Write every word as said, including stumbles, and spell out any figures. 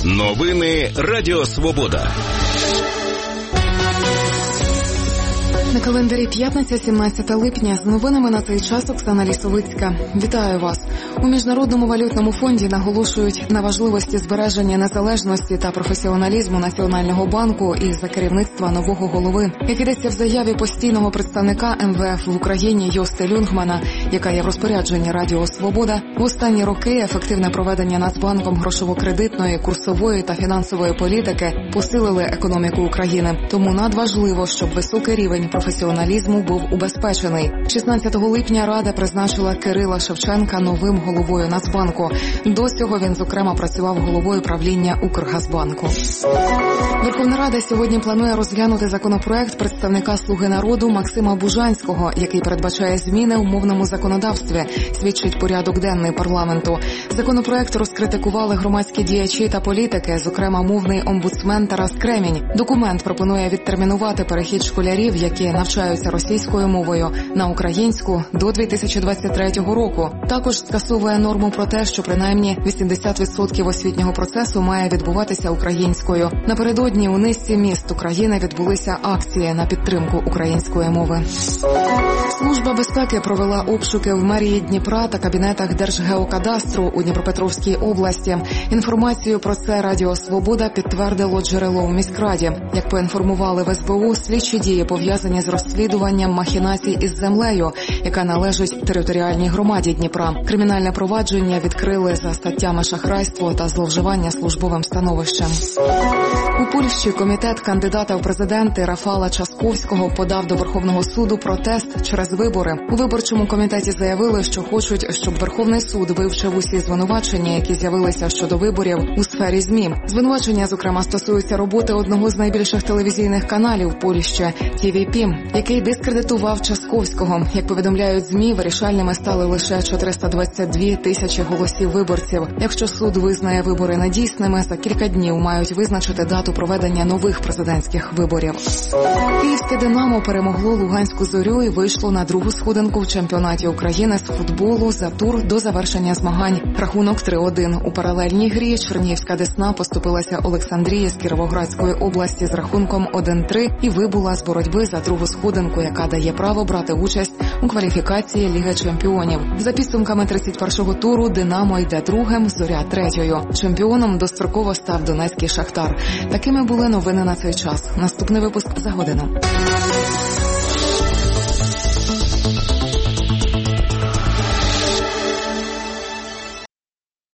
Новини Радіо Свобода. На календарі п'ятниця, сімнадцяте липня. З новинами на цей час Оксана Лісовицька. Вітаю вас. У Міжнародному валютному фонді наголошують на важливості збереження незалежності та професіоналізму Національного банку і за керівництва нового голови. Як йдеться в заяві постійного представника ем ве еф в Україні Йости Люнгмана, яка є в розпорядженні Радіо Свобода, в останні роки ефективне проведення Нацбанком грошово-кредитної, курсової та фінансової політики посилили економіку України. Тому надважливо, щоб високий рівень професіоналізму був убезпечений. шістнадцятого липня Рада призначила Кирила Шевченка новим головою Нацбанку. До цього він, зокрема, працював головою правління Укргазбанку. Верховна Рада сьогодні планує розглянути законопроект представника «Слуги народу» Максима Бужанського, який передбачає зміни у мовному законодавстві, свідчить порядок денний парламенту. Законопроект розкритикували громадські діячі та політики, зокрема мовний омбудсмен Тарас Кремінь. Документ пропонує відтермінувати перехід школярів, які навчаються російською мовою, на українську до дві тисячі двадцять третього року. Також скасовує норму про те, що принаймні вісімдесят відсотків освітнього процесу має відбуватися українською. Напередодні у низці міст України відбулися акції на підтримку української мови. Служба безпеки провела обшуки в мерії Дніпра та кабінетах Держгеокадастру у Дніпропетровській області. Інформацію про це Радіо Свобода підтвердило джерело у міськраді. Як поінформували в ес бе у, слідчі дії пов'язані з розслідуванням махінацій із землею, яка належить територіальній громаді Дніпра. Кримінальне провадження відкрили за статтями шахрайство та зловживання службовим становищем. У Польщі комітет кандидата в президенти Рафала Часковського подав до Верховного суду протест через вибори. У виборчому комітеті заявили, що хочуть, щоб Верховний суд вивчив усі звинувачення, які з'явилися щодо виборів у сфері ЗМІ. Звинувачення, зокрема, стосуються роботи одного з найбільших телевізійних каналів Польщі – ті ві пі, який дискредитував Часковського. Як повідомляють ЗМІ, вирішальними стали лише чотириста двадцять дві тисячі голосів виборців. Якщо суд визнає вибори недійсними, за кілька днів мають визначити дату проведення нових президентських виборів. Київське «Динамо» перемогло Луганську «Зорю» і вийшло на другу сходинку в чемпіонаті України з футболу за тур до завершення змагань. Рахунок три один. У паралельній грі Чернігівська «Десна» поступилася Олександрії з Кіровоградської області з рахунком один три і вибула з боротьби за другу сходинку, яка дає право брати участь у кваліфікації Ліги чемпіонів. За підсумками тридцять першого туру «Динамо» йде другим, «Зоря» третьою. Чемпіоном достроково став донецький «Шахтар». Такими були новини на цей час. Наступний випуск за годину.